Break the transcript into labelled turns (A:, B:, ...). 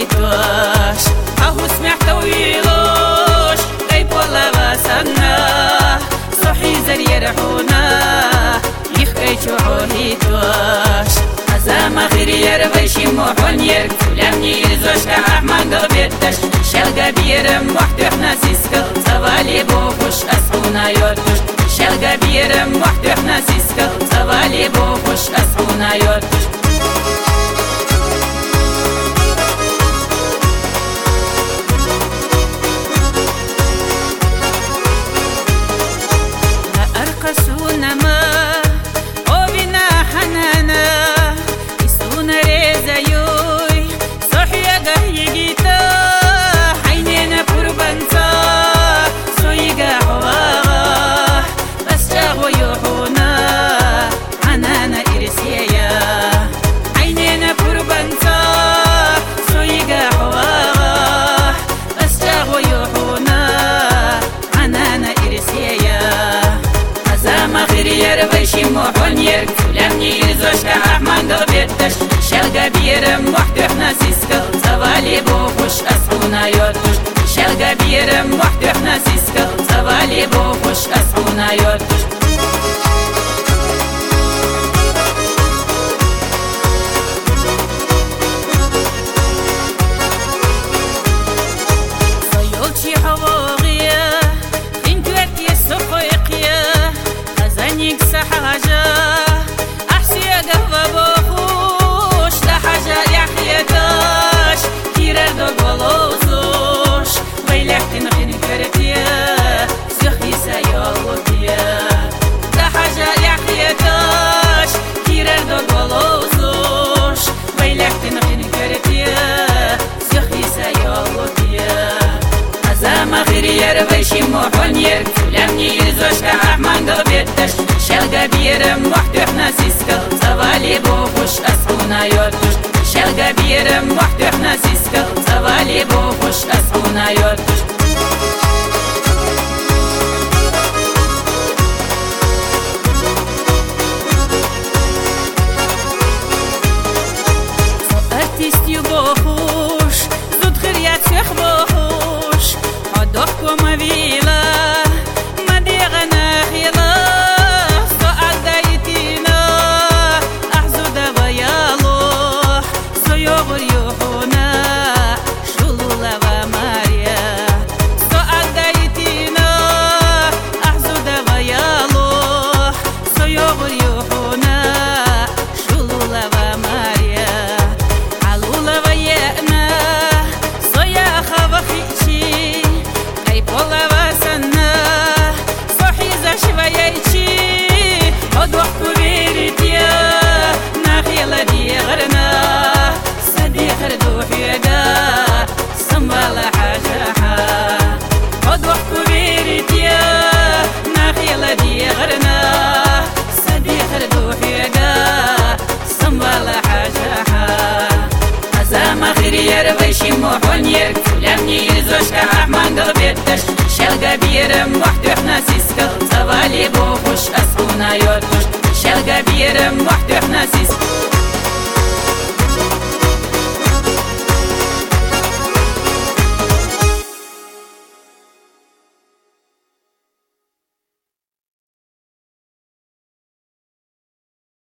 A: توش أهو سمعت ويلوش غيب والله غاسنا صحي زري رحونا يخي شوحوهي توش أزام خيري يربيشي موحون يرك لمني يرزوش كأحمد قبيتش شلقا بيرم وحدو احنا سيسكل زوالي بوخوش أسحونا يوتوش شلقا بيرم وحدو احنا سيسكل زوالي بوخوش أسحونا يوتوش أرقصونا ما وبنا حنانا يسونا ريزا يوي صحيا قهيجيتا حينينا بربنتا سويقا حواغا بس جاغو يوحونا حنانا إرسيا حينينا بربنتا سويقا حواغا بس جاغو يوحونا حنانا إرسيا أزام خيري يربيشي موحون يرك لمني يرزوش كأحمد قبيتش شلقا بيرم وحدو احنا سيسكل زوالي بوخوش أسحونا يوتوش شلقا بيرم وحدو احنا سيسكل زوالي بوخوش أسحونا يوتوش صيولشي حواغية انتو اتي السخويقية خزانيك سحاجة أحسيا قهوة بوخوش لحاجة يحيداش كيرا دوق ولوزوش ويلحتن خين كرتيا زخي سيالوتيا لحاجة يحيداش كيرا دوق ولوزوش ويلحتن خين كرتيا زخي سيالوتيا أزام خيري يربيشي موحون يرك لمني يرزوش كأحمد قبيتش شلقا بيرم وحدو احنا سيسكل زوالي بوخوش أسحونا يوتوش شلقا بيرم وحدو احنا سيسكل زوالي بوخوش أسحونا يوتوش ارتيستي بوخوش زود خريات شيخ بوخوش عدوكو مبيلا مديغنا خيلا يربيشي موحون يرك لمني يرزوش كأحمد قبيتش شلقا بيرم وحدو احنا سيسكل زوالي بوخوش أسحونا يوتوش شلقا بيرم